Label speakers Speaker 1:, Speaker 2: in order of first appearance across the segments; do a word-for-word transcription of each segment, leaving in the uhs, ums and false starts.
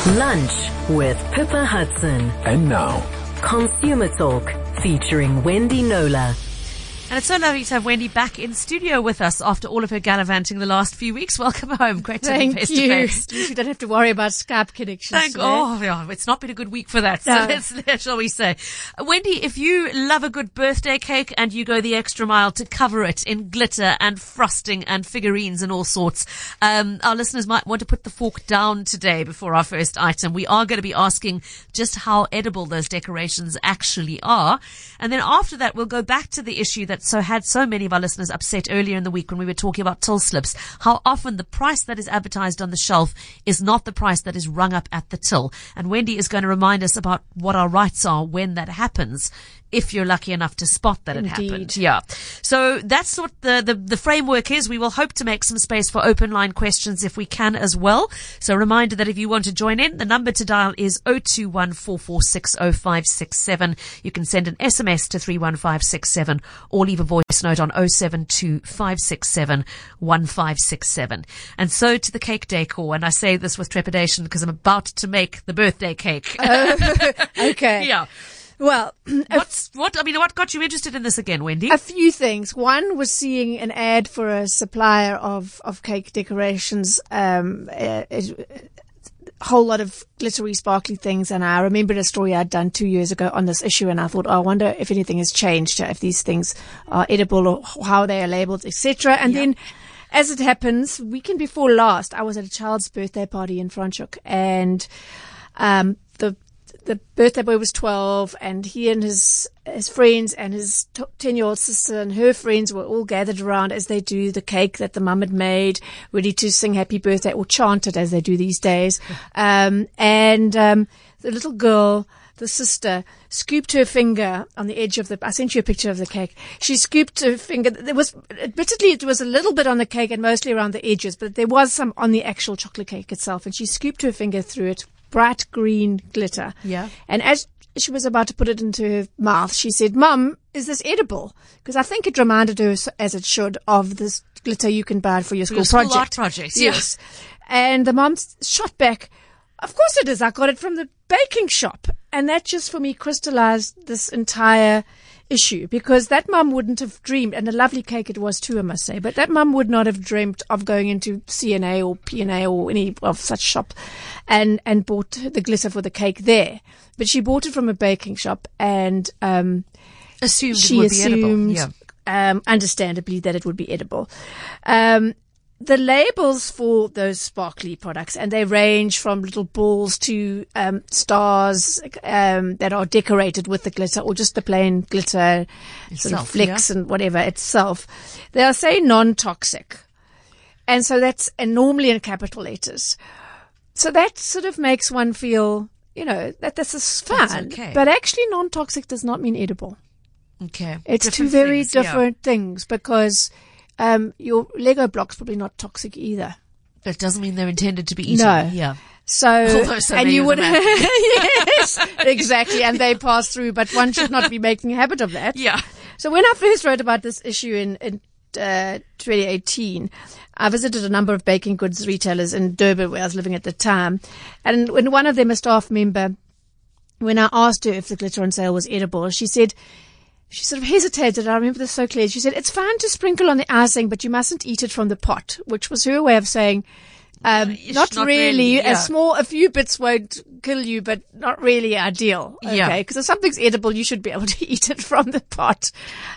Speaker 1: Lunch with Pippa Hudson.
Speaker 2: And now,
Speaker 1: Consumer Talk featuring Wendy Knowler.
Speaker 3: And it's so lovely to have Wendy back in studio with us after all of her gallivanting the last few weeks. Welcome home. Great to be face to face.
Speaker 4: You don't have to worry about Skype connections.
Speaker 3: Thank
Speaker 4: today.
Speaker 3: Oh, yeah, it's not been a good week for that, so
Speaker 4: No.
Speaker 3: let's, shall we say. Wendy, if you love a good birthday cake and you go the extra mile to cover it in glitter and frosting and figurines and all sorts, um, our listeners might want to put the fork down today before our first item. We are going to be asking just how edible those decorations actually are. And then after that, we'll go back to the issue that so had so many of our listeners upset earlier in the week when we were talking about till slips, how often the price that is advertised on the shelf is not the price that is rung up at the till. And Wendy is going to remind us about what our rights are when that happens, if you're lucky enough to spot that it
Speaker 4: Indeed.
Speaker 3: happened. Yeah. So that's what the, the, the framework is. We will hope to make some space for open line questions if we can as well. So a reminder that if you want to join in, the number to dial is zero two one, four four six, zero five six seven. You can send an S M S to three one five six seven or leave a voice note on zero seven two, five six seven, one five six seven. And so to the cake decor. And I say this with trepidation because I'm about to make the birthday cake.
Speaker 4: Oh, okay.
Speaker 3: Yeah.
Speaker 4: Well, a,
Speaker 3: What's, what, I mean, what got you interested in this again, Wendy?
Speaker 4: a few things. One was seeing an ad for a supplier of, of cake decorations, um, a, a whole lot of glittery, sparkly things. And I remembered a story I'd done two years ago on this issue. And I thought, oh, I wonder if anything has changed, if these things are edible or how they are labeled, et cetera. And
Speaker 3: Yeah.
Speaker 4: then, as it happens, weekend before last, I was at a child's birthday party in Franschhoek, and um, the the birthday boy was twelve, and he and his his friends and his ten-year-old sister and her friends were all gathered around as they do the cake that the mum had made, ready to sing happy birthday or chant it as they do these days. Um, and um, the little girl, the sister, scooped her finger on the edge of the, I sent you a picture of the cake. She scooped her finger. There was, admittedly, it was a little bit on the cake and mostly around the edges, but there was some on the actual chocolate cake itself. And she scooped her finger through it, bright green glitter.
Speaker 3: Yeah.
Speaker 4: And as she was about to put it into her mouth, she said, "Mum, is this edible?" Because I think it reminded her, as it should, of this glitter you can buy for your school
Speaker 3: Your school
Speaker 4: project.
Speaker 3: art projects, yeah.
Speaker 4: Yes. And the mum shot back, "Of course it is. I got it from the baking shop." And that just for me crystallized this entire issue, because that mum wouldn't have dreamed, and a lovely cake it was too, I must say, but that mum would not have dreamt of going into C and A or P and A or any of such shop and, and bought the glitter for the cake there. But she bought it from a baking shop and, um,
Speaker 3: Assumed
Speaker 4: she
Speaker 3: it would be edible.
Speaker 4: assumed,
Speaker 3: Yeah.
Speaker 4: um, understandably, that it would be edible. Um, the labels for those sparkly products, and they range from little balls to um, stars um, that are decorated with the glitter, or just the plain glitter, sort
Speaker 3: Itself,
Speaker 4: of flecks
Speaker 3: yeah.
Speaker 4: and whatever itself. They are saying non-toxic, and so that's and normally in capital letters. So that sort of makes one feel, you know, that this is
Speaker 3: That's
Speaker 4: fun.
Speaker 3: okay.
Speaker 4: But actually, non-toxic does not mean edible.
Speaker 3: Okay.
Speaker 4: It's
Speaker 3: Different
Speaker 4: two very
Speaker 3: things, yeah.
Speaker 4: different things, because um, your Lego block's probably not toxic either.
Speaker 3: But it doesn't mean they're intended to be eaten.
Speaker 4: No.
Speaker 3: Yeah.
Speaker 4: So,
Speaker 3: Although so
Speaker 4: and
Speaker 3: many
Speaker 4: you
Speaker 3: of
Speaker 4: would,
Speaker 3: them have.
Speaker 4: yes, exactly, and they pass through, but one should not be making a habit of that.
Speaker 3: Yeah.
Speaker 4: So when I first wrote about this issue in, in uh, twenty eighteen, I visited a number of baking goods retailers in Durban, where I was living at the time, and when one of them, a staff member, when I asked her if the glitter on sale was edible, she said, she sort of hesitated. I remember this so clearly. She said, "It's fine to sprinkle on the icing, but you mustn't eat it from the pot," which was her way of saying, um,
Speaker 3: Ish,
Speaker 4: not,
Speaker 3: not
Speaker 4: really,
Speaker 3: really, yeah.
Speaker 4: a small, a few bits won't kill you, but not really ideal.
Speaker 3: Yeah.
Speaker 4: Okay. Because if something's edible, you should be able to eat it from the pot.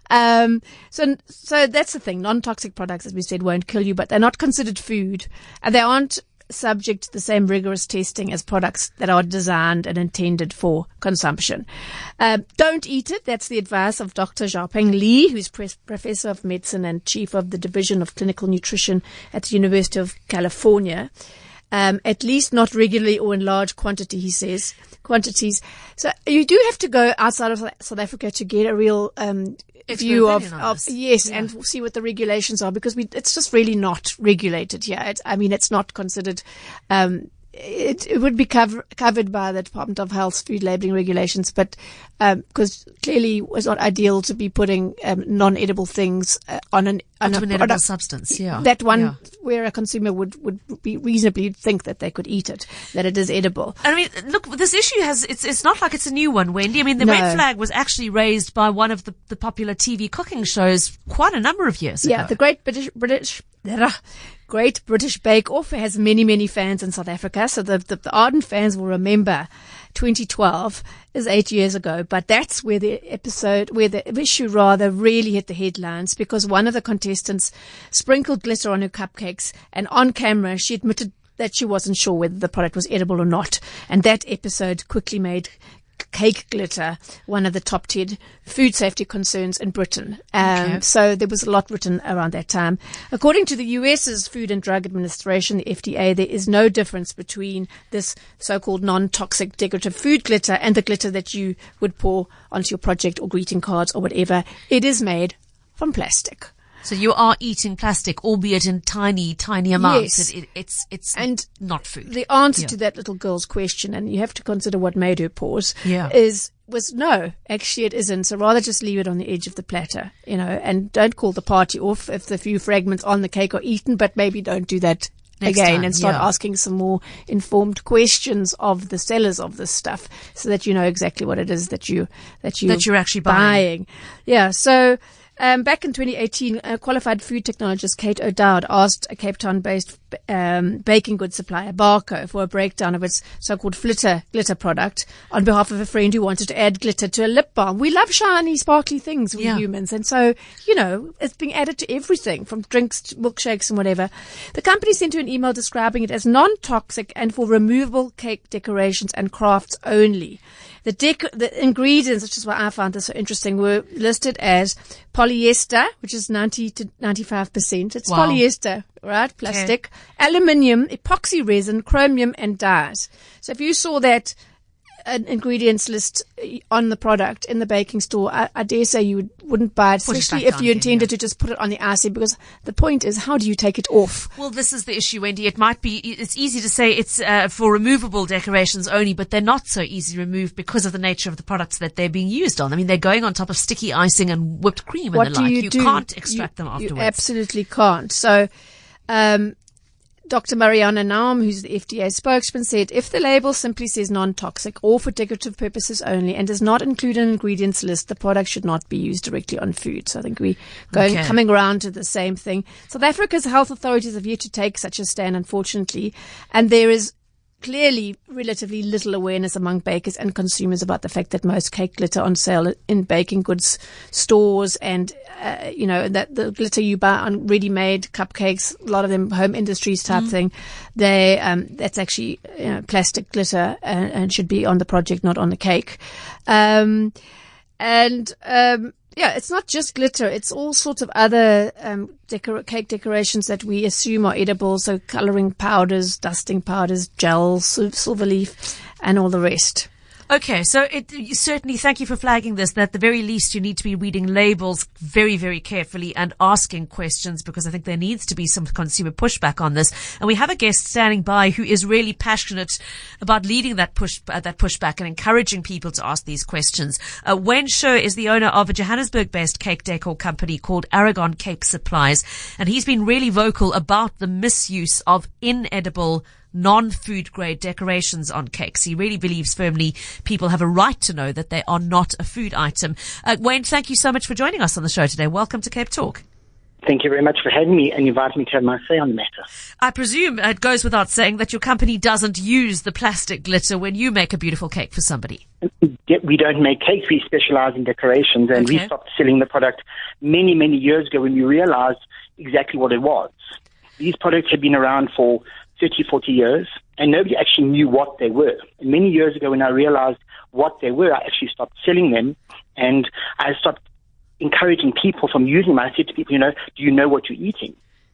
Speaker 4: Um, so, so that's the thing. Non-toxic products, as we said, won't kill you, but they're not considered food, and they aren't subject to the same rigorous testing as products that are designed and intended for consumption. Um, don't eat it. That's the advice of Doctor Xiaopeng Li, who's pre- professor of medicine and chief of the Division of Clinical Nutrition at the University of California. Um, at least not regularly or in large quantity, he says, quantities. So you do have to go outside of South Africa to get a real um,
Speaker 3: Expert
Speaker 4: view of,
Speaker 3: opinion on
Speaker 4: of
Speaker 3: this.
Speaker 4: yes,
Speaker 3: Yeah.
Speaker 4: and see what the regulations are, because we, it's just really not regulated here. It, I mean, it's not considered um, it, it would be cover, covered by the Department of Health's food labelling regulations, but because um, clearly it was not ideal to be putting um, non-edible things uh, on an on
Speaker 3: Onto
Speaker 4: a
Speaker 3: an edible
Speaker 4: product,
Speaker 3: substance. Yeah,
Speaker 4: that one
Speaker 3: yeah.
Speaker 4: where a consumer would, would be reasonably think that they could eat it, that it is edible.
Speaker 3: I mean, look, this issue has, it's it's not like it's a new one, Wendy. I mean, the
Speaker 4: No.
Speaker 3: red flag was actually raised by one of the, the popular T V cooking shows quite a number of years
Speaker 4: Yeah,
Speaker 3: ago.
Speaker 4: the Great British British Great British Bake Off has many many fans in South Africa. So the, the the ardent fans will remember twenty twelve is eight years ago, but that's where the episode, where the issue rather really hit the headlines, because one of the contestants sprinkled glitter on her cupcakes, and on camera she admitted that she wasn't sure whether the product was edible or not, and that episode quickly made cake glitter one of the top ten food safety concerns in Britain. Um,
Speaker 3: Okay.
Speaker 4: So there was a lot written around that time. According to the US's Food and Drug Administration, the F D A, there is no difference between this so-called non-toxic decorative food glitter and the glitter that you would pour onto your project or greeting cards or whatever. It is made from plastic.
Speaker 3: So you are eating plastic, albeit in tiny, tiny amounts.
Speaker 4: Yes.
Speaker 3: It, it, it's it's
Speaker 4: And
Speaker 3: not food.
Speaker 4: The answer
Speaker 3: Yeah.
Speaker 4: to that little girl's question, and you have to consider what made her pause,
Speaker 3: Yeah.
Speaker 4: is was no, actually it isn't. So rather just leave it on the edge of the platter, you know, and don't call the party off if the few fragments on the cake are eaten, but maybe don't do that
Speaker 3: Next
Speaker 4: again
Speaker 3: time,
Speaker 4: and start
Speaker 3: yeah.
Speaker 4: asking some more informed questions of the sellers of this stuff, so that you know exactly what it is that you that you
Speaker 3: That you're actually buying.
Speaker 4: Yeah. So. Um, back in twenty eighteen, a qualified food technologist, Kate O'Dowd, asked a Cape Town-based um, baking goods supplier, Barco, for a breakdown of its so-called flitter glitter product on behalf of a friend who wanted to add glitter to a lip balm. We love shiny, sparkly things, we
Speaker 3: Yeah.
Speaker 4: humans. And so, you know, it's being added to everything, from drinks to milkshakes and whatever. The company sent her an email describing it as non-toxic and for removable cake decorations and crafts only. The, dec- the ingredients, which is why I found this so interesting, were listed as polyester, which is ninety to ninety-five percent. It's
Speaker 3: Wow.
Speaker 4: polyester, right? Plastic, aluminium, epoxy resin, chromium, and dyes. So if you saw that an ingredients list on the product in the baking store, I, I dare say you would, wouldn't buy it,
Speaker 3: Push it
Speaker 4: especially
Speaker 3: back
Speaker 4: if
Speaker 3: down
Speaker 4: you
Speaker 3: again,
Speaker 4: intended
Speaker 3: yeah.
Speaker 4: to just put it on the icing, because the point is, how do you take it off?
Speaker 3: Well, this is the issue, Wendy. It might be, it's easy to say it's uh, for removable decorations only, but they're not so easy removed because of the nature of the products that they're being used on. I mean, they're going on top of sticky icing and whipped cream and
Speaker 4: What
Speaker 3: the
Speaker 4: do
Speaker 3: like.
Speaker 4: you
Speaker 3: You
Speaker 4: do?
Speaker 3: can't extract
Speaker 4: You-
Speaker 3: them
Speaker 4: You
Speaker 3: afterwards.
Speaker 4: absolutely can't. So, um, Doctor Mariana Naum, who's the F D A spokesman, said if the label simply says non-toxic or for decorative purposes only and does not include an ingredients list, the product should not be used directly on food. So I think we're going,
Speaker 3: Okay.
Speaker 4: coming around to the same thing. South Africa's health authorities have yet to take such a stand, unfortunately, and there is clearly relatively little awareness among bakers and consumers about the fact that most cake glitter on sale in baking goods stores, and uh, you know, that the glitter you buy on ready-made cupcakes, a lot of them home industries type
Speaker 3: Mm.
Speaker 4: thing, they um, that's actually, you know, plastic glitter and, and should be on the project, not on the cake. Um, and um, yeah, it's not just glitter. It's all sorts of other um, decor- cake decorations that we assume are edible. So colouring powders, dusting powders, gels, sil- silver leaf, and all the rest.
Speaker 3: Okay, so it you certainly, thank you for flagging this, that at the very least you need to be reading labels very, very carefully and asking questions, because I think there needs to be some consumer pushback on this. And we have a guest standing by who is really passionate about leading that push, uh, that pushback and encouraging people to ask these questions. Uh, Wayne Scher is the owner of a Johannesburg-based cake decor company called Aragon Cake Supplies, and he's been really vocal about the misuse of inedible non-food grade decorations on cakes. He really believes firmly people have a right to know that they are not a food item. Uh, Wayne, thank you so much for joining us on the show today. Welcome to Cape Talk.
Speaker 2: Thank you very much for having me and inviting me to have my say on the matter.
Speaker 3: I presume it goes without saying that your company doesn't use the plastic glitter when you make a beautiful cake for somebody.
Speaker 2: We don't make cakes, we specialize in decorations, and
Speaker 3: Okay.
Speaker 2: we stopped selling the product many, many years ago when we realized exactly what it was. These products had been around for thirty, forty years, and nobody actually knew what they were. And many years ago when I realized what they were, I actually stopped selling them, and I stopped encouraging people from using them. I said to people, you know, do you know what you're eating?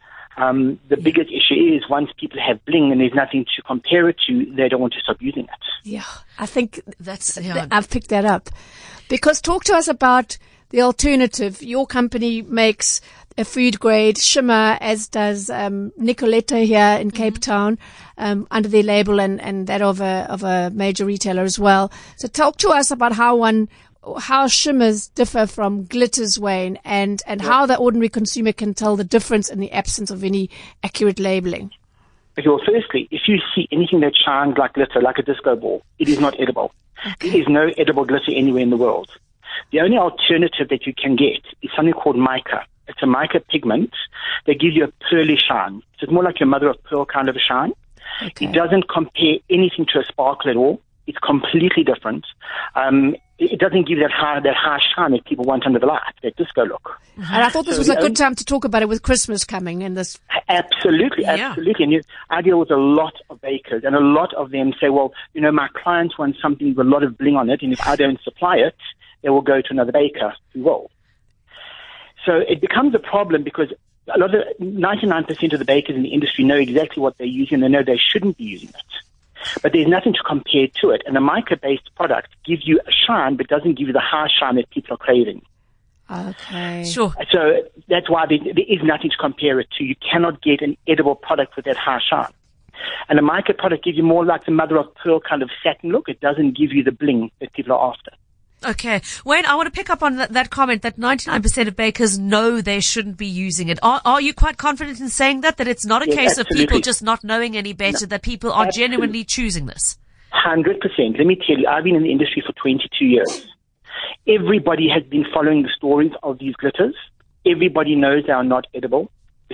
Speaker 2: Um, the biggest issue is once people have bling and there's nothing to compare it to, they don't want to stop using it.
Speaker 4: Yeah, I think
Speaker 3: That's,
Speaker 4: th-
Speaker 3: yeah.
Speaker 4: I've picked that up. Because talk to us about the alternative. Your company makes a food grade shimmer, as does um, Nicoletta here in Cape mm-hmm. Town, um, under their label, and, and that of a of a major retailer as well. So talk to us about how one how shimmers differ from glitters, Wayne, and and yeah. how the ordinary consumer can tell the difference in the absence of any accurate labeling.
Speaker 2: Okay, well, firstly, if you see anything that shines like glitter, like a disco ball, it is not edible. Okay. There is no edible glitter anywhere in the world. The only alternative that you can get is something called mica. It's a mica pigment that gives you a pearly shine. So it's more like your mother of pearl kind of a shine. Okay. It doesn't compare anything to a sparkle at all. It's completely different. Um, it doesn't give that high, that high shine that people want under the light, that disco look.
Speaker 4: And I thought this so was a good only, time to talk about it with Christmas coming and this.
Speaker 2: Absolutely, yeah. absolutely. And you, I deal with a lot of bakers, and a lot of them say, well, you know, my clients want something with a lot of bling on it, and if I don't supply it, they will go to another baker who will. So it becomes a problem because a lot of ninety-nine percent of the bakers in the industry know exactly what they're using, and they know they shouldn't be using it. But there's nothing to compare to it. And a mica-based product gives you a shine, but doesn't give you the high shine that people are craving.
Speaker 4: Okay.
Speaker 3: Sure.
Speaker 2: So that's why there, there is nothing to compare it to. You cannot get an edible product with that high shine. And a mica product gives you more like the mother of pearl kind of satin look. It doesn't give you the bling that people are after.
Speaker 3: Okay. Wayne, I want to pick up on that, that comment that ninety-nine percent of bakers know they shouldn't be using it. Are, are you quite confident in saying that, that it's not a
Speaker 2: yes,
Speaker 3: case
Speaker 2: absolutely.
Speaker 3: of people just not knowing any better, no, that people are absolutely. genuinely choosing this?
Speaker 2: one hundred percent. Let me tell you, I've been in the industry for twenty-two years. Everybody has been following the stories of these glitters. Everybody knows they are not edible.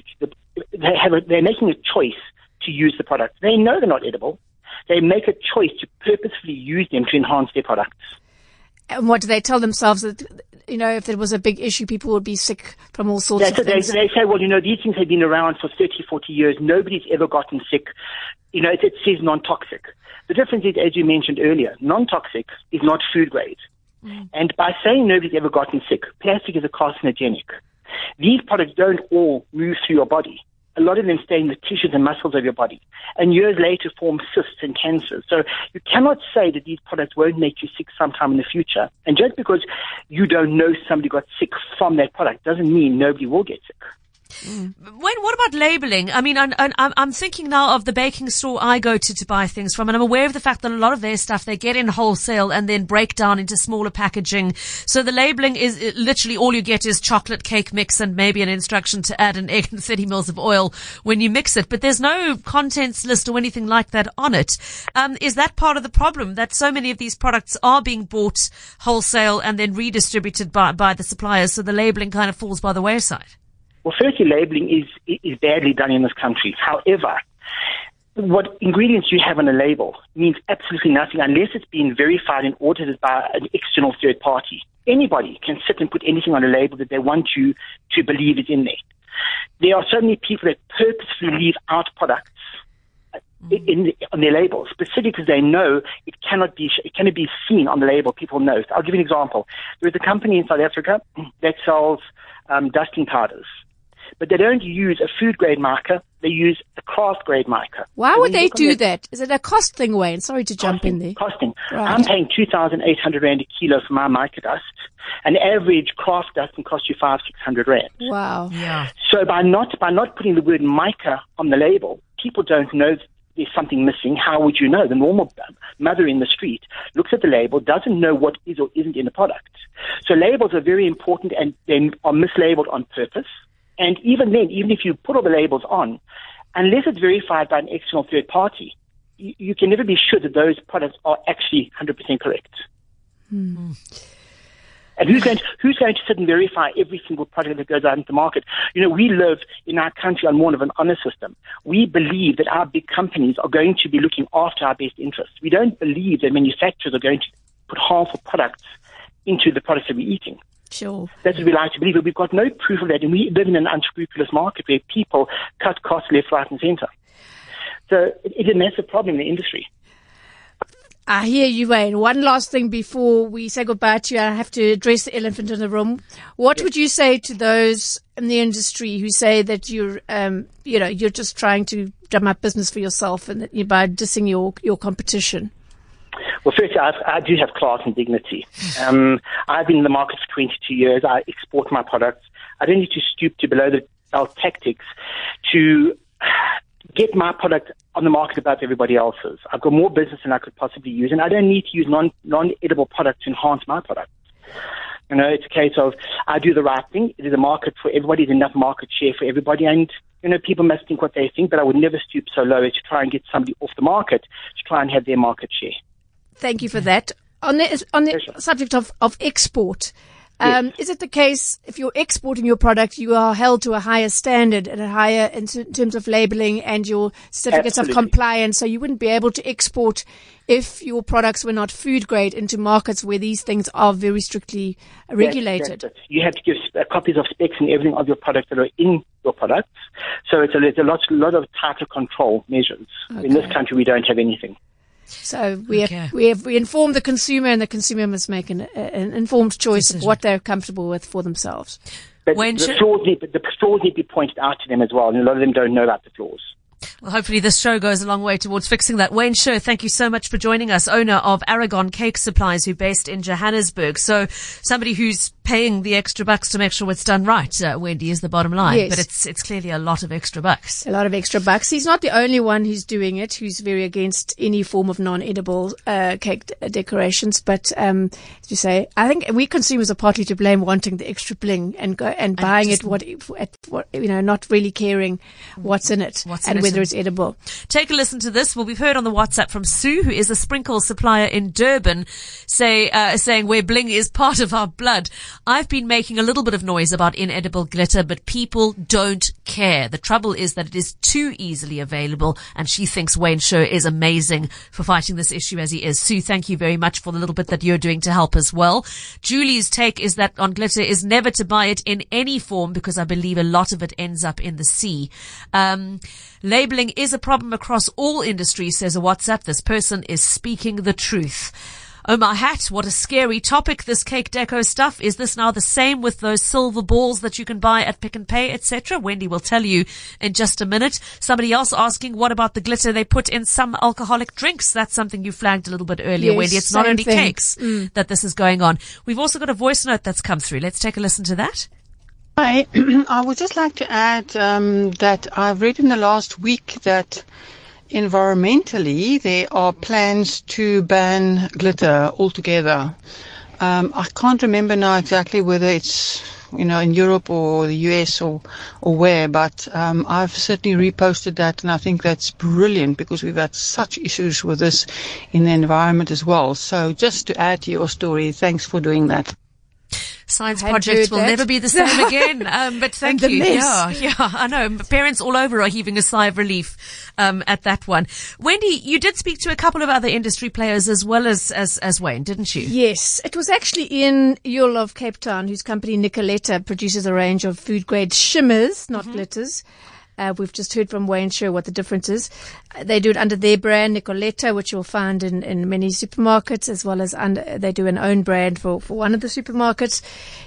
Speaker 2: They have a, they're making a choice to use the product. They know they're not edible. They make a choice to purposefully use them to enhance their products.
Speaker 4: And what do they tell themselves? That, you know, if there was a big issue, people would be sick from all sorts
Speaker 2: That's
Speaker 4: of things.
Speaker 2: They, they say, well, you know, these things have been around for thirty, forty years. Nobody's ever gotten sick. You know, it, it says non-toxic. The difference is, as you mentioned earlier, non-toxic is not food grade. Mm. And by saying nobody's ever gotten sick, plastic is a carcinogenic. These products don't all move through your body. A lot of them stay in the tissues and muscles of your body, and years later form cysts and cancers. So you cannot say that these products won't make you sick sometime in the future. And just because you don't know somebody got sick from that product doesn't mean nobody will get sick.
Speaker 3: Mm. When, what about labeling? I mean, I'm, I'm, I'm thinking now of the baking store I go to to buy things from, and I'm aware of the fact that a lot of their stuff they get in wholesale and then break down into smaller packaging. So the labeling is it, literally all you get is chocolate cake mix and maybe an instruction to add an egg and thirty mils of oil when you mix it. But there's no contents list or anything like that on it. Um, is that part of the problem, that so many of these products are being bought wholesale and then redistributed by, by the suppliers, so the labeling kind of falls by the wayside?
Speaker 2: Well, firstly, labeling is is badly done in this country. However, what ingredients you have on a label means absolutely nothing unless it's been verified and audited by an external third party. Anybody can sit and put anything on a label that they want you to believe is in there. There are so many people that purposely leave out products in, in on their labels, specifically because they know it cannot be it cannot be seen on the label. People know. I'll give you an example. There is a company in South Africa that sells um, dusting powders. But they don't use a food-grade marker. They use a craft-grade marker.
Speaker 4: Why would they do that? Is it a cost thing, Wayne? Sorry to jump in there.
Speaker 2: Costing.
Speaker 4: Right.
Speaker 2: I'm paying two thousand eight hundred rand a kilo for my mica dust. An average craft dust can cost you five, six hundred rand.
Speaker 4: Wow.
Speaker 3: Yeah.
Speaker 2: So by not by not putting the word mica on the label, people don't know there's something missing. How would you know? The normal mother in the street looks at the label, doesn't know what is or isn't in the product. So labels are very important, and they are mislabeled on purpose. And even then, even if you put all the labels on, unless it's verified by an external third party, you, you can never be sure that those products are actually one hundred percent correct.
Speaker 4: Hmm.
Speaker 2: And who's going to, who's going to sit and verify every single product that goes out into the market? You know, we live in our country on more of an honor system. We believe that our big companies are going to be looking after our best interests. We don't believe that manufacturers are going to put harmful products into the products that we're eating.
Speaker 4: Sure.
Speaker 2: That's what we like to believe, but we've got no proof of that, and we live in an unscrupulous market where people cut costs left, right, and centre. So it's a massive problem in the industry.
Speaker 4: I hear you, Wayne. One last thing before we say goodbye to you. I have to address the elephant in the room. What yes. would you say to those in the industry who say that you're, um, you know, you're just trying to drum up business for yourself and that you're by dissing your, your competition?
Speaker 2: Well, firstly, I've, I do have class and dignity. Um, I've been in the market for twenty-two years. I export my products. I don't need to stoop to below the belt tactics to get my product on the market above everybody else's. I've got more business than I could possibly use, and I don't need to use non, non-edible products to enhance my product. You know, it's a case of I do the right thing. It is a market for everybody. There's enough market share for everybody, and you know, people must think what they think, but I would never stoop so low as to try and get somebody off the market to try and have their market share.
Speaker 4: Thank you for that. On the on the
Speaker 2: Pleasure.
Speaker 4: subject of of export. Um,
Speaker 2: Yes.
Speaker 4: is it the case if you're exporting your product, you are held to a higher standard and a higher in t- terms of labeling and your certificates
Speaker 2: Absolutely.
Speaker 4: of compliance? So you wouldn't be able to export if your products were not food grade into markets where these things are very strictly regulated.
Speaker 2: That's it. You have to give uh, copies of specs and everything of your products that are in your products. So it's a, it's a lot, lot of tighter control measures. In this country, we don't have anything.
Speaker 4: So we
Speaker 3: Okay.
Speaker 4: have we have we inform the consumer, and the consumer must make an, an informed choice
Speaker 3: Decision.
Speaker 4: of what they're comfortable with for themselves.
Speaker 2: But
Speaker 3: When
Speaker 2: the
Speaker 3: should-
Speaker 2: flaws need, the flaws need to be pointed out to them as well, and a lot of them don't know about the flaws.
Speaker 3: Well, hopefully this show goes a long way towards fixing that. Wayne Scher, thank you so much for joining us, owner of Aragon Cake Supplies, who based in Johannesburg. So somebody who's paying the extra bucks to make sure it's done right, uh, Wendy, is the bottom line.
Speaker 4: Yes.
Speaker 3: But it's it's clearly a lot of extra bucks.
Speaker 4: A lot of extra bucks. He's not the only one who's doing it, who's very against any form of non-edible uh, cake d- decorations. But um, as you say, I think we consumers are partly to blame, wanting the extra bling and go, and buying
Speaker 3: just-
Speaker 4: it what, at what you know, not really caring what's in it
Speaker 3: What's in
Speaker 4: and
Speaker 3: it
Speaker 4: whether
Speaker 3: and-
Speaker 4: it's edible.
Speaker 3: Take a listen to this. Well, we've heard on the WhatsApp from Sue, who is a sprinkle supplier in Durban, say uh, saying where bling is part of our blood. I've been making a little bit of noise about inedible glitter, but people don't care. The trouble is that it is too easily available, and she thinks Wayne Scher is amazing for fighting this issue as he is. Sue, thank you very much for the little bit that you're doing to help as well. Julie's take is that on glitter is never to buy it in any form, because I believe a lot of it ends up in the sea. Um, labeling is a problem across all industries, says a WhatsApp. This person is speaking the truth. Oh my hat, what a scary topic, this cake deco stuff. Is this now the same with those silver balls that you can buy at Pick and Pay, et cetera? Wendy will tell you in just a minute. Somebody else asking, what about the glitter they put in some alcoholic drinks? That's something you flagged a little bit earlier,
Speaker 4: Yes,
Speaker 3: Wendy. It's not
Speaker 4: same
Speaker 3: only
Speaker 4: thing.
Speaker 3: cakes that this is going on. We've also got a voice note that's come through. Let's take a listen to that.
Speaker 5: Hi, I would just like to add um, that I've read in the last week that environmentally there are plans to ban glitter altogether. Um, I can't remember now exactly whether it's, you know, in Europe or the U S or, or where, but um, I've certainly reposted that, and I think that's brilliant because we've had such issues with this in the environment as well. So just to add to your story, thanks for doing that.
Speaker 3: Science
Speaker 4: I hadn't
Speaker 3: projects
Speaker 4: heard
Speaker 3: will
Speaker 4: that.
Speaker 3: never be the same again. Um, but thank
Speaker 4: And the
Speaker 3: you.
Speaker 4: mess.
Speaker 3: Yeah, yeah, I know. Parents all over are heaving a sigh of relief um, at that one. Wendy, you did speak to a couple of other industry players as well as as, as Wayne, didn't you?
Speaker 4: Yes, it was actually in Yule of Cape Town, whose company Nicoletta produces a range of food grade shimmers, not glitters. Uh, we've just heard from Wayne Scher what the difference is. Uh, they do it under their brand, Nicoletta, which you'll find in, in many supermarkets, as well as under, they do an own brand for, for one of the supermarkets.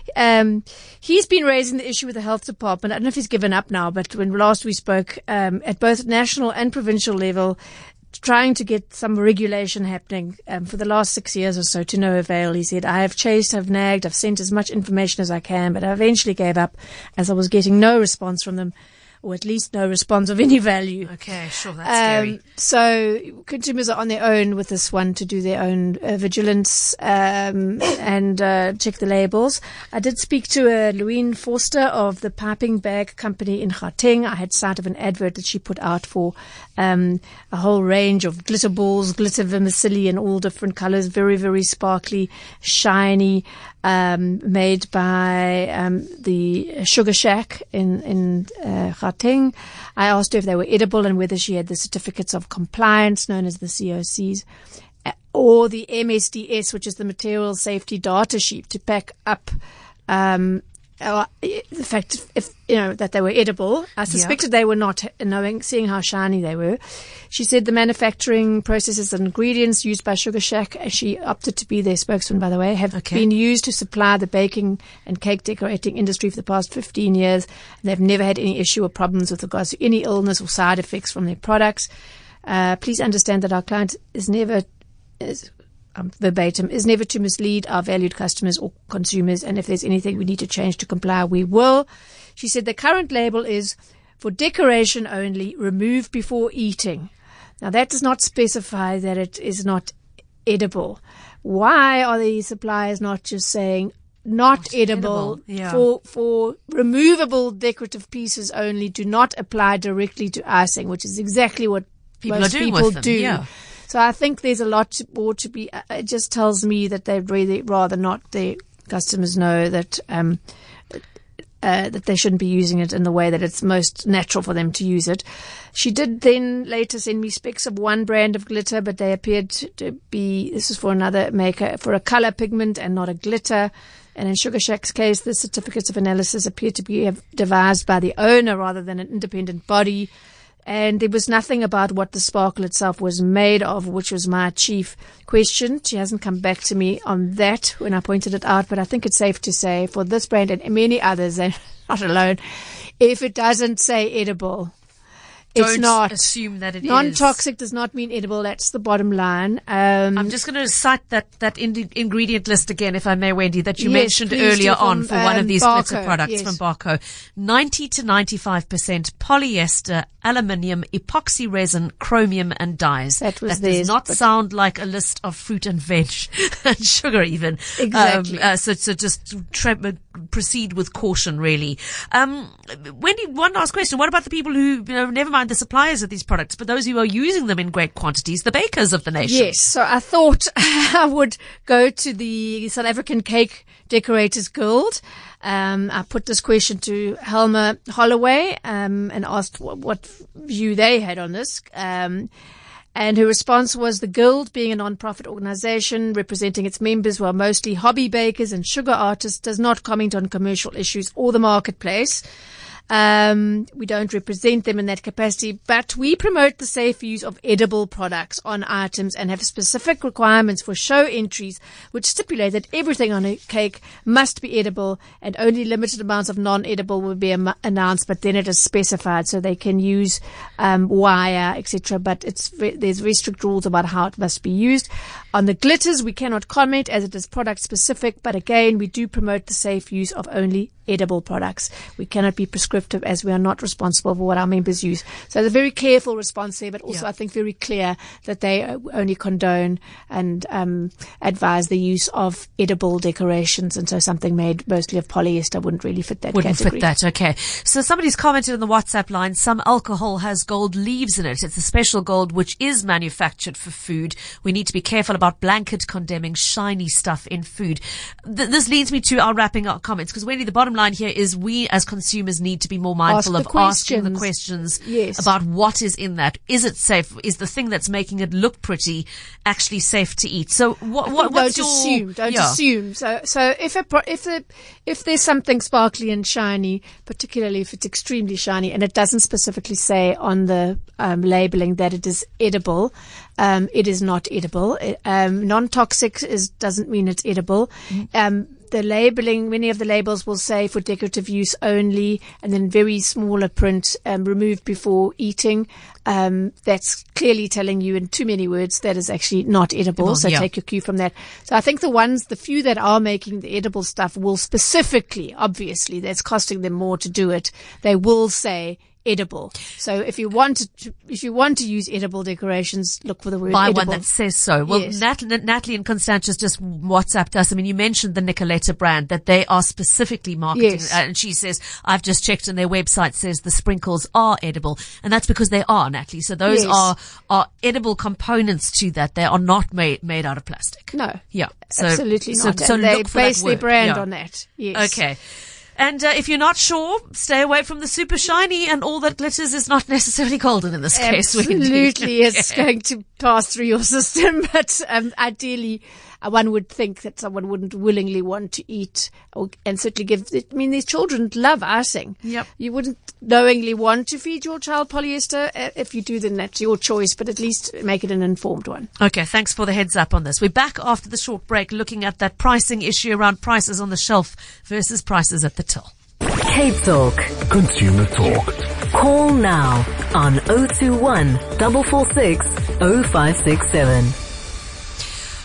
Speaker 4: Um, he's been raising the issue with the health department. I don't know if he's given up now, but when last we spoke, um, at both national and provincial level, trying to get some regulation happening um, for the last six years or so to no avail. He said, I have chased, I've nagged, I've sent as much information as I can, but I eventually gave up as I was getting no response from them, or at least no response of any value.
Speaker 3: Okay, sure, that's scary.
Speaker 4: Um, so consumers are on their own with this one to do their own uh, vigilance um, and uh, check the labels. I did speak to uh, Louine Forster of the Piping Bag Company in Gauteng. I had sight of an advert that she put out for um, a whole range of glitter balls, glitter vermicelli in all different colors, very, very sparkly, shiny, um, made by um, the Sugar Shack in, in uh, Gauteng. I asked her if they were edible and whether she had the certificates of compliance, known as the C O Cs, uh, or the M S D S, which is the Material Safety Data Sheet, to back up um, uh, the fact if you know that they were edible. I suspected they were not, knowing seeing how shiny they were. She said the manufacturing processes and ingredients used by Sugar Shack, and she opted to be their spokesman, by the way, have
Speaker 3: Okay.
Speaker 4: been used to supply the baking and cake decorating industry for the past fifteen years. And they've never had any issue or problems with regards to any illness or side effects from their products. Uh, please understand that our client is never is um, verbatim, is never to mislead our valued customers or consumers, and if there's anything we need to change to comply, we will. She said the current label is for decoration only, remove before eating. Now, that does not specify that it is not edible. Why are the suppliers not just saying not, not edible,
Speaker 3: edible. Yeah.
Speaker 4: for for removable decorative pieces only, do not apply directly to icing, which is exactly what
Speaker 3: people
Speaker 4: most
Speaker 3: are doing
Speaker 4: people
Speaker 3: with them.
Speaker 4: do.
Speaker 3: Yeah.
Speaker 4: So I think there's a lot more to be. Uh, it just tells me that they'd really rather not their customers know that um, uh, that they shouldn't be using it in the way that it's most natural for them to use it. She did then later send me specs of one brand of glitter, but they appeared to be, this is for another maker, for a color pigment and not a glitter. And in Sugar Shack's case, the certificates of analysis appear to be devised by the owner rather than an independent body. And there was nothing about what the sparkle itself was made of, which was my chief question. She hasn't come back to me on that when I pointed it out, but I think it's safe to say for this brand and many others, and not alone, if it doesn't say edible,
Speaker 3: Don't
Speaker 4: it's not.
Speaker 3: assume that it
Speaker 4: Non-toxic
Speaker 3: is.
Speaker 4: does not mean edible. That's the bottom line. Um,
Speaker 3: I'm just going to cite that, that in- ingredient list again, if I may, Wendy, that you
Speaker 4: Yes,
Speaker 3: mentioned
Speaker 4: please
Speaker 3: earlier
Speaker 4: do, from,
Speaker 3: on for one
Speaker 4: um,
Speaker 3: of these
Speaker 4: Barco,
Speaker 3: glitter products
Speaker 4: yes.
Speaker 3: from Barco. ninety to ninety-five percent polyester, aluminium, epoxy resin, chromium and dyes.
Speaker 4: That was
Speaker 3: That
Speaker 4: theirs,
Speaker 3: does not
Speaker 4: but-
Speaker 3: sound like a list of fruit and veg and sugar even.
Speaker 4: Exactly.
Speaker 3: Um, uh, so, so just tre- proceed with caution, really. Um, Wendy, one last question. What about the people who, you know, never mind the suppliers of these products, but those who are using them in great quantities, the bakers of the nation?
Speaker 4: Yes, so I thought I would go to the South African Cake Decorators Guild. Um, I put this question to Helma Holloway um, and asked what, what view they had on this. Um, and her response was the Guild, being a non-profit organization representing its members who are mostly hobby bakers and sugar artists, does not comment on commercial issues or the marketplace. Um, we don't represent them in that capacity, but we promote the safe use of edible products on items and have specific requirements for show entries which stipulate that everything on a cake must be edible and only limited amounts of non-edible will be am- announced, but then it is specified so they can use um, wire, et cetera. But it's ve- there's very strict rules about how it must be used. On the glitters, we cannot comment as it is product specific, but again, we do promote the safe use of only edible products. We cannot be prescriptive as we are not responsible for what our members use. So it's a very careful response there, but also
Speaker 3: Yeah.
Speaker 4: I think very clear that they only condone and um, advise the use of edible decorations. And so something made mostly of polyester wouldn't really fit that
Speaker 3: Wouldn't
Speaker 4: category.
Speaker 3: fit that, okay. So somebody's commented on the WhatsApp line, some alcohol has gold leaves in it. It's a special gold which is manufactured for food. We need to be careful about blanket condemning shiny stuff in food. Th- this leads me to our wrapping up comments, because Wendy, the bottom line here is we as consumers need to be more mindful
Speaker 4: Ask
Speaker 3: of
Speaker 4: the
Speaker 3: asking the
Speaker 4: questions.
Speaker 3: questions
Speaker 4: Yes.
Speaker 3: about what is in that. Is it safe? Is the thing that's making it look pretty actually safe to eat? So what, what what's
Speaker 4: don't
Speaker 3: your...
Speaker 4: assume. Don't
Speaker 3: yeah.
Speaker 4: assume. So, so if a, pro- if the, if there's something sparkly and shiny, particularly if it's extremely shiny, and it doesn't specifically say on the um, labeling that it is edible, um, it is not edible. It, um, non-toxic is doesn't mean it's edible. Mm-hmm. Um, the labeling, many of the labels will say for decorative use only, and then very smaller print, um, removed before eating. Um, that's clearly telling you in too many words that is actually not edible.
Speaker 3: Edible,
Speaker 4: so
Speaker 3: yeah.
Speaker 4: take your cue from that. So I think the ones, the few that are making the edible stuff will specifically, obviously, that's costing them more to do it. They will say edible. So if you want to, if you want to use edible decorations, look for the word
Speaker 3: Buy
Speaker 4: edible.
Speaker 3: one that says so. Well,
Speaker 4: Yes.
Speaker 3: Nat- Natalie and Constantius just WhatsApped us. I mean, you mentioned the Nicoletta brand, that they are specifically marketing.
Speaker 4: Yes.
Speaker 3: Uh, and she says, I've just checked and their website says the sprinkles are edible. And that's because they are, Natalie. So those
Speaker 4: Yes.
Speaker 3: are, are edible components to that. They are not made, made out of plastic.
Speaker 4: No.
Speaker 3: Yeah. So,
Speaker 4: Absolutely
Speaker 3: so,
Speaker 4: not.
Speaker 3: So
Speaker 4: And they
Speaker 3: look for
Speaker 4: base
Speaker 3: that
Speaker 4: their
Speaker 3: word.
Speaker 4: brand
Speaker 3: Yeah.
Speaker 4: on that. Yes.
Speaker 3: Okay. And uh, if you're not sure, stay away from the super shiny, and all that glitters is not necessarily golden in this case. Wendy.
Speaker 4: Absolutely, it's
Speaker 3: Okay.
Speaker 4: going to pass through your system, but um, ideally, uh, one would think that someone wouldn't willingly want to eat, or, and certainly give. I mean, these children love icing.
Speaker 3: Yep.
Speaker 4: You wouldn't knowingly want to feed your child polyester. Uh, if you do, then that's your choice. But at least make it an informed one.
Speaker 3: Okay, thanks for the heads up on this. We're back after the short break looking at that pricing issue around prices on the shelf versus prices at the till.
Speaker 1: Cape Talk.
Speaker 6: Consumer Talk.
Speaker 1: Call now on oh two one, four four six, oh five six seven.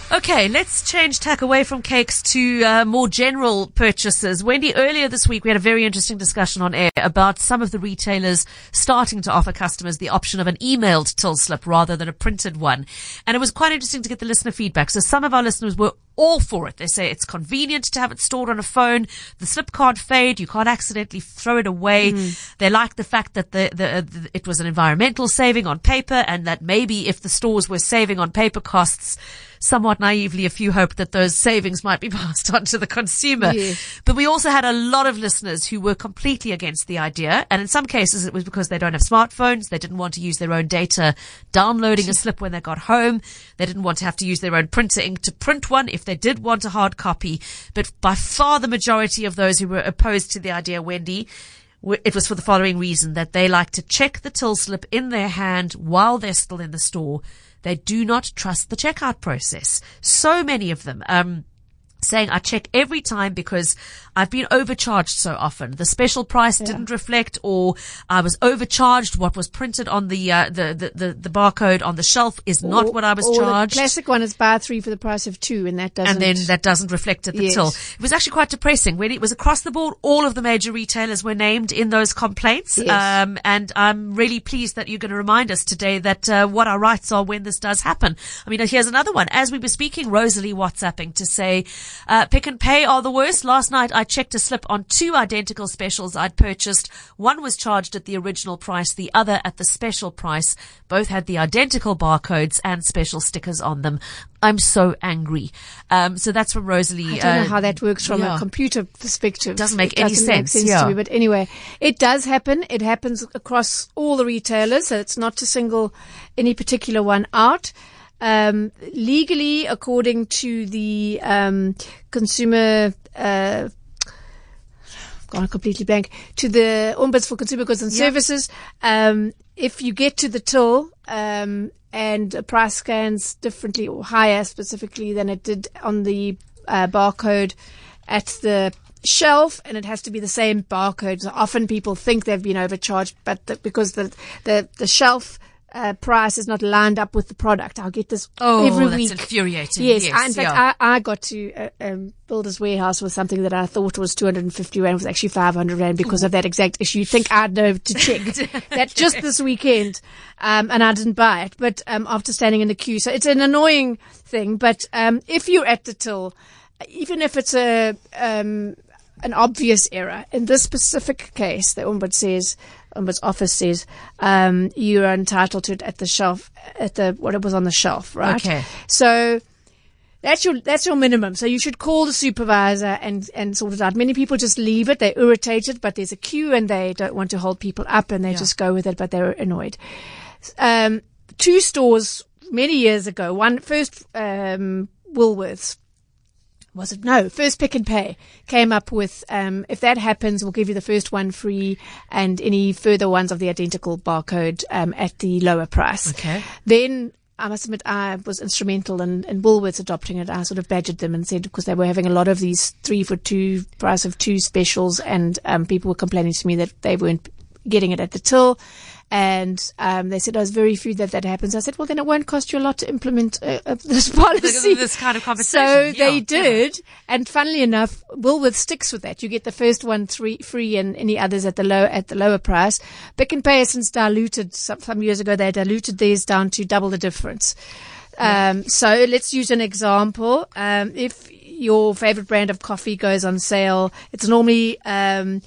Speaker 3: Okay, let's change tack away from cakes to uh, more general purchases. Wendy, earlier this week we had a very interesting discussion on air about some of the retailers starting to offer customers the option of an emailed till slip rather than a printed one. And it was quite interesting to get the listener feedback. So some of our listeners were all for it. They say it's convenient to have it stored on a phone. The slip can't fade. You can't accidentally throw it away. Mm. They like the fact that the, the, the it was an environmental saving on paper, and that maybe if the stores were saving on paper costs, somewhat naively, a few hoped that those savings might be passed on to the consumer. Yes. But we also had a lot of listeners who were completely against the idea. And in some cases, it was because they don't have smartphones. They didn't want to use their own data downloading a slip when they got home. They didn't want to have to use their own printer ink to print one if they did want a hard copy. But by far the majority of those who were opposed to the idea, Wendy, it was for the following reason, that they like to check the till slip in their hand while they're still in the store. They do not trust the checkout process. So many of them, um, saying, I check every time because I've been overcharged so often. The special price yeah. didn't reflect, or I was overcharged. What was printed on the, uh, the, the, the, the barcode on the shelf is or, not what I was
Speaker 4: or
Speaker 3: charged.
Speaker 4: The classic one is buy three for the price of two, and that doesn't.
Speaker 3: And then that doesn't reflect at the
Speaker 4: yes.
Speaker 3: till. It was actually quite depressing. When it was across the board, all of the major retailers were named in those complaints.
Speaker 4: Yes.
Speaker 3: Um, and I'm really pleased that you're going to remind us today that, uh, what our rights are when this does happen. I mean, here's another one. As we were speaking, Rosalie WhatsApping to say, uh, Pick n Pay are the worst. Last night I checked a slip on two identical specials I'd purchased. One was charged at the original price, the other at the special price. Both had the identical barcodes and special stickers on them. I'm so angry. Um, so that's from Rosalie.
Speaker 4: I don't
Speaker 3: uh,
Speaker 4: know how that works from
Speaker 3: yeah.
Speaker 4: a computer perspective.
Speaker 3: Doesn't make
Speaker 4: it
Speaker 3: any
Speaker 4: doesn't
Speaker 3: sense.
Speaker 4: Make sense
Speaker 3: yeah.
Speaker 4: to me, but anyway, it does happen. It happens across all the retailers, so it's not to single any particular one out. Um, legally, according to the um, consumer, uh, I've gone completely blank, to the Ombuds for Consumer Goods and
Speaker 3: yep.
Speaker 4: Services, um, if you get to the till um, and a price scans differently or higher specifically than it did on the uh, barcode at the shelf, and it has to be the same barcode. So often people think they've been overcharged, but the, because the the the shelf Uh, price is not lined up with the product. I'll get this
Speaker 3: oh,
Speaker 4: every
Speaker 3: that's
Speaker 4: week.
Speaker 3: infuriating.
Speaker 4: Yes,
Speaker 3: yes
Speaker 4: I, in fact,
Speaker 3: yeah.
Speaker 4: I, I got to uh, um, Builder's Warehouse with something that I thought was two hundred fifty rand, was actually five hundred rand because Ooh. of that exact issue. You'd think I'd know to check that just this weekend, um, and I didn't buy it. But um, after standing in the queue, so it's an annoying thing. But um, if you're at the till, even if it's a um, an obvious error, in this specific case, the Ombud says. Ombuds office says um, you are entitled to it at the shelf, at the what it was on the shelf, right?
Speaker 3: Okay.
Speaker 4: So that's your that's your minimum. So you should call the supervisor and and sort it out. Many people just leave it; they're irritated, but there's a queue and they don't want to hold people up, and they yeah. just go with it, but they're annoyed. Um, two stores many years ago. One first um, Woolworths. Was it? No, first Pick n Pay came up with, um, if that happens, we'll give you the first one free and any further ones of the identical barcode um, at the lower price.
Speaker 3: Okay.
Speaker 4: Then I must admit I was instrumental in, in Woolworths adopting it. I sort of badgered them and said, because they were having a lot of these three for two, price of two specials, and um, people were complaining to me that they weren't getting it at the till. And um, they said, oh, it's very few that that happens. I said, well, then it won't cost you a lot to implement uh, uh, this policy.
Speaker 3: This kind of conversation.
Speaker 4: So
Speaker 3: yeah.
Speaker 4: they did. Yeah. And funnily enough, Woolworths sticks with that. You get the first one three, free and any others at the low, at the lower price. Pick n Pay has since diluted, some, some years ago, they diluted theirs down to double the difference. Yeah. Um, so let's use an example. Um, if your favorite brand of coffee goes on sale, it's normally, um,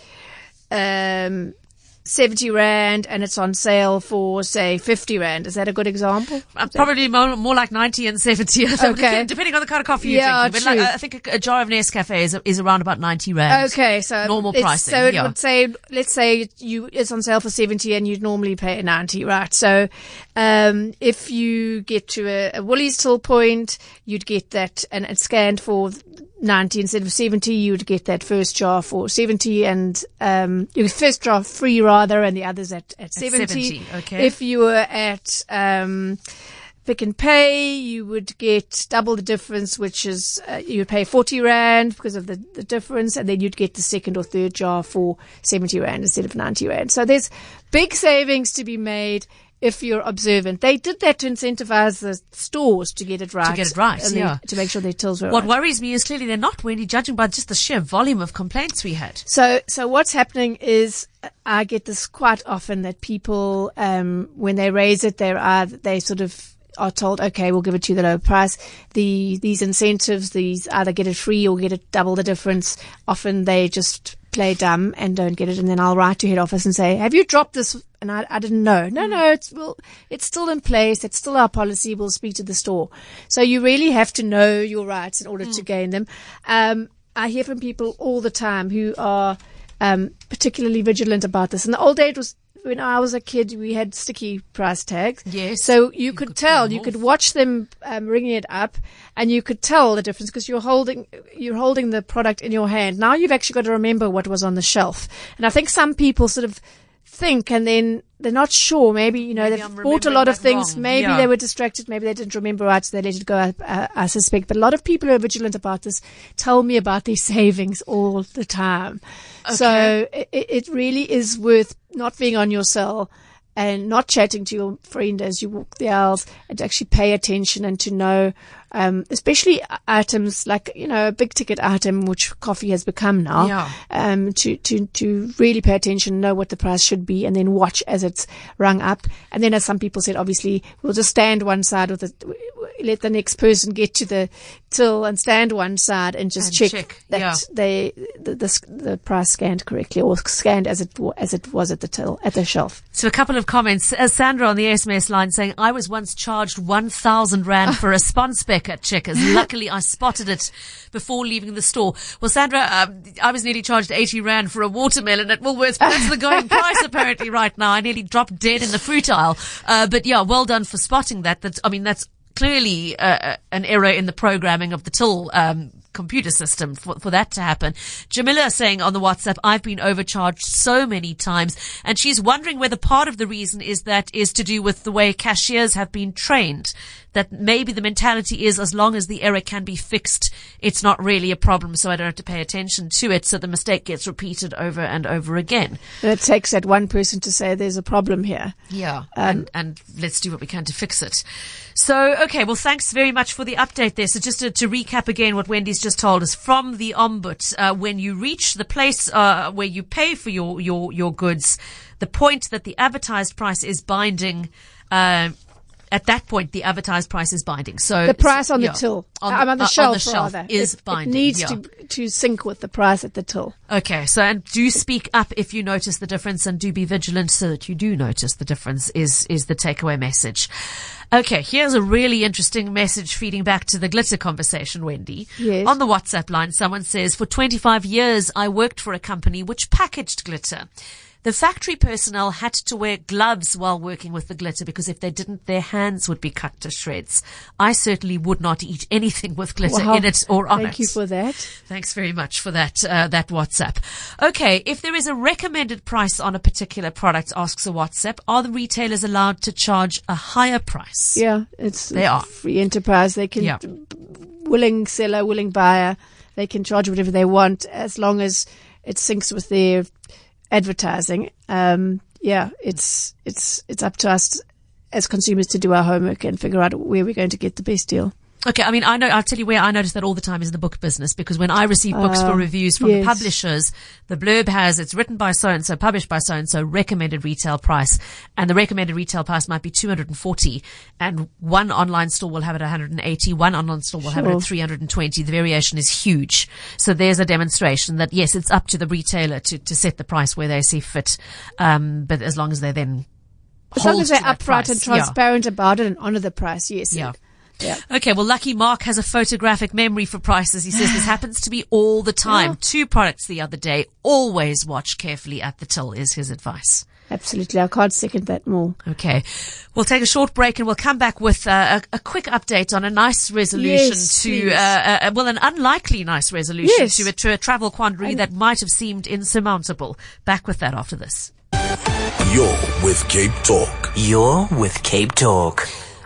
Speaker 4: um, seventy rand and it's on sale for, say, fifty rand. Is that a good example?
Speaker 3: Uh, probably more, more like ninety and seventy.
Speaker 4: Okay.
Speaker 3: Depending on the kind of coffee you're
Speaker 4: yeah,
Speaker 3: drinking. But like, I think a, a jar of Nescafe is, is around about ninety rand.
Speaker 4: Okay, so
Speaker 3: normal pricing.
Speaker 4: So it
Speaker 3: yeah.
Speaker 4: would say, let's say you it's on sale for seventy and you'd normally pay ninety, right? So um, if you get to a, a Woolies till point, you'd get that and it's scanned for ninety instead of seventy. You would get that first jar for seventy, and um, your first jar free rather, and the others at at, at seventy.
Speaker 3: seventy. Okay.
Speaker 4: If you were at um, Pick n Pay, you would get double the difference, which is uh, you would pay forty rand because of the, the difference, and then you'd get the second or third jar for seventy rand instead of ninety rand. So there's big savings to be made if you're observant. They did that to incentivize the stores to get it right.
Speaker 3: To get it right,
Speaker 4: and
Speaker 3: yeah.
Speaker 4: they- To make sure their tills were
Speaker 3: What
Speaker 4: right.
Speaker 3: worries me is clearly they're not, Wendy, judging by just the sheer volume of complaints we had.
Speaker 4: So, so what's happening is uh, I get this quite often that people, um, when they raise it, they are, they sort of are told, okay, we'll give it to you the lower price. The, these incentives, these either get it free or get it double the difference. Often they just play dumb and don't get it. And then I'll write to head office and say, have you dropped this? And I, I didn't know. No, no, it's, well, it's still in place. It's still our policy. We'll speak to the store. So you really have to know your rights in order to gain them. Um, I hear from people all the time who are, um, particularly vigilant about this. In the old days, it was, when I was a kid, we had sticky price tags.
Speaker 3: Yes.
Speaker 4: So you,
Speaker 3: You
Speaker 4: could,
Speaker 3: could
Speaker 4: tell,
Speaker 3: pull
Speaker 4: you
Speaker 3: them
Speaker 4: could
Speaker 3: off.
Speaker 4: watch them um, ringing it up, and you could tell the difference because you're holding you're holding the product in your hand. Now you've actually got to remember what was on the shelf. And I think some people sort of think and then they're not sure. Maybe, you know,
Speaker 3: Maybe
Speaker 4: they've
Speaker 3: I'm
Speaker 4: bought a lot of
Speaker 3: remembering that
Speaker 4: things.
Speaker 3: wrong.
Speaker 4: Maybe
Speaker 3: Yeah.
Speaker 4: they were distracted. Maybe they didn't remember right, so they let it go, I, I, I suspect. But a lot of people who are vigilant about this tell me about their savings all the time. So it, it really is worth not being on your cell and not chatting to your friend as you walk the aisles, and to actually pay attention and to know, um, especially items like, you know, a big ticket item, which coffee has become now,
Speaker 3: Yeah.
Speaker 4: um, to, to, to really pay attention, know what the price should be, and then watch as it's rung up. And then, as some people said, obviously we'll just stand one side with it, let the next person get to the till and stand one side and just
Speaker 3: And
Speaker 4: check,
Speaker 3: check,
Speaker 4: that
Speaker 3: yeah.
Speaker 4: they, the, the, the price scanned correctly, or scanned as it, wa- as it was at the till, at the shelf.
Speaker 3: So a couple of comments. Uh, Sandra on the S M S line saying, I was once charged one thousand rand for a spawn spec at Checkers. Luckily, I spotted it before leaving the store. Well, Sandra, um, I was nearly charged eighty rand for a watermelon at Woolworths, but that's the going price apparently right now. I nearly dropped dead in the fruit aisle. Uh, but yeah, well done for spotting that. That's, I mean, that's clearly uh, an error in the programming of the till um, computer system for, for that to happen. Jamila saying on the WhatsApp, I've been overcharged so many times, and she's wondering whether part of the reason is that is to do with the way cashiers have been trained, that maybe the mentality is as long as the error can be fixed, it's not really a problem, so I don't have to pay attention to it, so the mistake gets repeated over and over again.
Speaker 4: And it takes that one person to say there's a problem here.
Speaker 3: Yeah, and, and let's do what we can to fix it. So, okay, well, thanks very much for the update there. So just to, to recap again what Wendy's just told us, from the Ombud, uh, when you reach the place uh, where you pay for your, your, your goods, the point that the advertised price is binding, uh, at that point, the advertised price is binding. So
Speaker 4: The price on the
Speaker 3: yeah,
Speaker 4: till,
Speaker 3: on
Speaker 4: um, on the
Speaker 3: uh,
Speaker 4: shelf,
Speaker 3: on the shelf
Speaker 4: rather,
Speaker 3: is
Speaker 4: it,
Speaker 3: binding.
Speaker 4: It needs
Speaker 3: yeah.
Speaker 4: to to sync with the price at the till.
Speaker 3: Okay, so and do speak up if you notice the difference, and do be vigilant so that you do notice the difference is is the takeaway message. Okay, here's a really interesting message feeding back to the glitter conversation, Wendy.
Speaker 4: Yes.
Speaker 3: On the WhatsApp line, someone says, for twenty-five years, I worked for a company which packaged glitter. The factory personnel had to wear gloves while working with the glitter because if they didn't, their hands would be cut to shreds. I certainly would not eat anything with glitter
Speaker 4: Wow.
Speaker 3: in it or on it.
Speaker 4: Thank you for that.
Speaker 3: Thanks very much for that, uh, that WhatsApp. Okay, if there is a recommended price on a particular product, asks a WhatsApp, are the retailers allowed to charge a higher price?
Speaker 4: Yeah, it's
Speaker 3: They are.
Speaker 4: free enterprise. They can,
Speaker 3: Yeah.
Speaker 4: willing seller, willing buyer, they can charge whatever they want as long as it syncs with their advertising. Um, yeah, it's it's it's up to us as consumers to do our homework and figure out where we're going to get the best deal.
Speaker 3: Okay, I mean, I know, I'll tell you where I notice that all the time is in the book business, because when I receive books for
Speaker 4: Uh,
Speaker 3: reviews from
Speaker 4: yes.
Speaker 3: the publishers, the blurb has, it's written by so-and-so, published by so-and-so, recommended retail price, and the recommended retail price might be two hundred forty, and one online store will have it at one hundred eighty, one online store will have it
Speaker 4: Sure.
Speaker 3: at three hundred twenty. The variation is huge. So there's a demonstration that, yes, it's up to the retailer to, to set the price where they see fit, um, but as long as they then
Speaker 4: As long
Speaker 3: hold
Speaker 4: as they're
Speaker 3: to that
Speaker 4: upfront
Speaker 3: price.
Speaker 4: and
Speaker 3: Yeah.
Speaker 4: transparent about it and honor the price, yes.
Speaker 3: Yeah.
Speaker 4: Yeah.
Speaker 3: Okay, well, Lucky Mark has a photographic memory for prices. He says this happens to me all the time.
Speaker 4: Yeah.
Speaker 3: Two products the other day. Always watch carefully at the till is his advice.
Speaker 4: Absolutely. I can't second that more.
Speaker 3: Okay. We'll take a short break and we'll come back with uh, a, a quick update on a nice resolution
Speaker 4: Yes,
Speaker 3: to,
Speaker 4: please.
Speaker 3: uh, uh, well, an unlikely nice resolution
Speaker 4: Yes.
Speaker 3: to, a, to a travel quandary that might have seemed insurmountable. Back with that after this.
Speaker 6: You're with Cape Talk.
Speaker 7: You're with Cape Talk.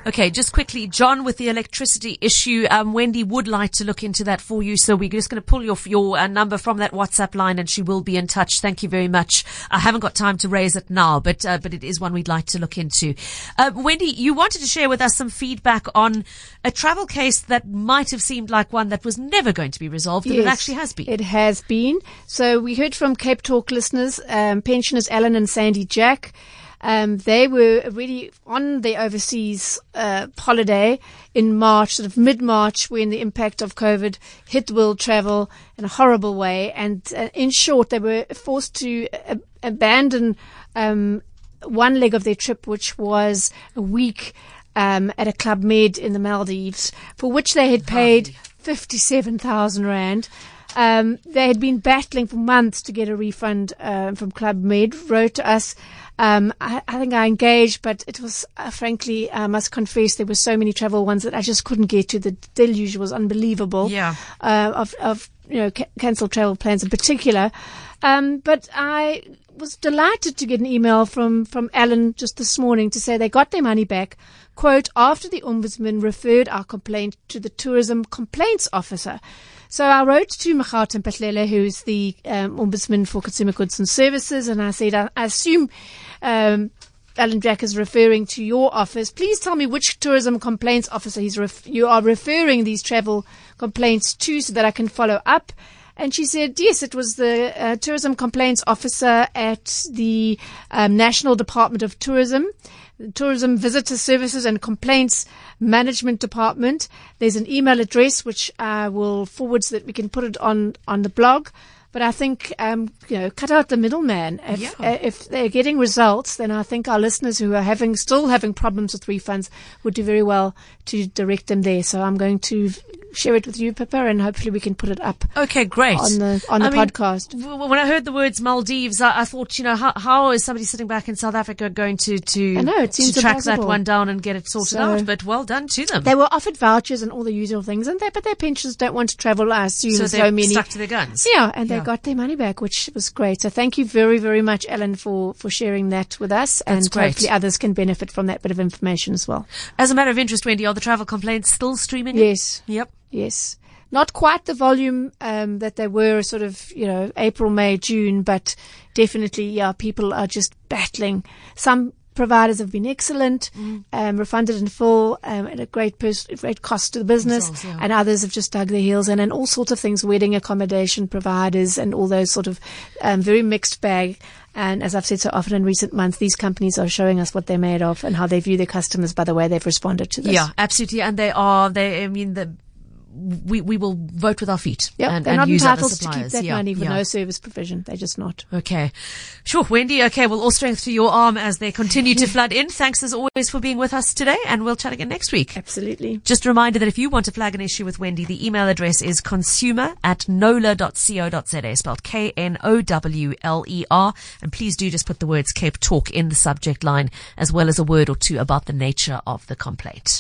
Speaker 3: Okay, just quickly, John, with the electricity issue, um, Wendy would like to look into that for you. So we're just going to pull your your uh, number from that WhatsApp line, and she will be in touch. Thank you very much. I haven't got time to raise it now, but uh, but it is one we'd like to look into. Uh, Wendy, you wanted to share with us some feedback on a travel case that might have seemed like one that was never going to be resolved, and
Speaker 4: Yes,
Speaker 3: it actually has been.
Speaker 4: It has been. So we heard from Cape Talk listeners, um, pensioners Alan and Sandy Jack. Um, they were already on their overseas uh, holiday in March, sort of mid-March, when the impact of COVID hit world travel in a horrible way. And uh, in short, they were forced to uh, abandon um, one leg of their trip, which was a week um, at a Club Med in the Maldives, for which they had paid fifty-seven thousand rand. Um, they had been battling for months to get a refund uh, from Club Med, wrote to us. Um, I, I think I engaged, but it was, uh, frankly, I must confess, there were so many travel ones that I just couldn't get to. The deluge was unbelievable.
Speaker 3: Yeah.
Speaker 4: Uh, of, of, you know, ca- cancelled travel plans in particular. Um, but I was delighted to get an email from, from Alan just this morning to say they got their money back. Quote, after the Ombudsman referred our complaint to the Tourism Complaints Officer. So I wrote to Makhaten Patlele, who's the um, Ombudsman for Consumer Goods and Services, and I said, I, I assume um, Alan Jack is referring to your office. Please tell me which Tourism Complaints Officer he's ref- you are referring these travel complaints to so that I can follow up. And she said, yes, it was the uh, Tourism Complaints Officer at the um, National Department of Tourism, the Tourism Visitor Services and Complaints Management Department. There's an email address which I will forward so that we can put it on, on the blog. But I think, um, you know, cut out the middleman. If,
Speaker 3: Yeah.
Speaker 4: uh, if they're getting results, then I think our listeners who are having, still having problems with refunds would do very well to direct them there. So I'm going to share it with you, Pippa, and hopefully we can put it up
Speaker 3: Okay, great.
Speaker 4: on the on the
Speaker 3: I mean,
Speaker 4: podcast.
Speaker 3: w- When I heard the words Maldives, I, I thought, you know, how, how is somebody sitting back in South Africa going to to,
Speaker 4: I know, it
Speaker 3: to
Speaker 4: seems
Speaker 3: track that
Speaker 4: impossible.
Speaker 3: one down and get it sorted
Speaker 4: So-
Speaker 3: out? But well done to them.
Speaker 4: They were offered vouchers and all the usual things, and they, but their pensioners don't want to travel. I assume
Speaker 3: so
Speaker 4: so
Speaker 3: they're
Speaker 4: many.
Speaker 3: stuck to their guns.
Speaker 4: Yeah, and they
Speaker 3: Yeah.
Speaker 4: got their money back, which was great. So thank you very, very much, Ellen, for, for sharing that with us.
Speaker 3: That's
Speaker 4: and
Speaker 3: great.
Speaker 4: hopefully others can benefit from that bit of information as well.
Speaker 3: As a matter of interest, Wendy, are the travel complaints still streaming? in?
Speaker 4: Yes.
Speaker 3: Yep.
Speaker 4: Yes. Not quite the volume um, that they were sort of, you know, April, May, June, but definitely, yeah, people are just battling. Some providers have been excellent,
Speaker 3: Mm.
Speaker 4: um, refunded in full um, at a great pers- great cost to the business,
Speaker 3: Themselves, yeah.
Speaker 4: and others have just dug their heels in, and all sorts of things, wedding accommodation providers and all those sort of um, very mixed bag. And as I've said so often in recent months, these companies are showing us what they're made of and how they view their customers by the way they've responded to this.
Speaker 3: Yeah, absolutely. And they are, they, I mean, the, we, we will vote with our feet.
Speaker 4: Yep,
Speaker 3: and,
Speaker 4: they're
Speaker 3: and
Speaker 4: not
Speaker 3: use
Speaker 4: entitled
Speaker 3: other
Speaker 4: to keep
Speaker 3: suppliers.
Speaker 4: that
Speaker 3: Yeah,
Speaker 4: money for
Speaker 3: yeah.
Speaker 4: no service provision. They're just not.
Speaker 3: Okay. Sure, Wendy. Okay, well, all strength to your arm as they continue to flood in. Thanks as always for being with us today, and we'll chat again next week.
Speaker 4: Absolutely.
Speaker 3: Just a reminder that if you want to flag an issue with Wendy, the email address is consumer at nola dot co dot za, spelled K N O W L E R. And please do just put the words Cape Talk in the subject line, as well as a word or two about the nature of the complaint.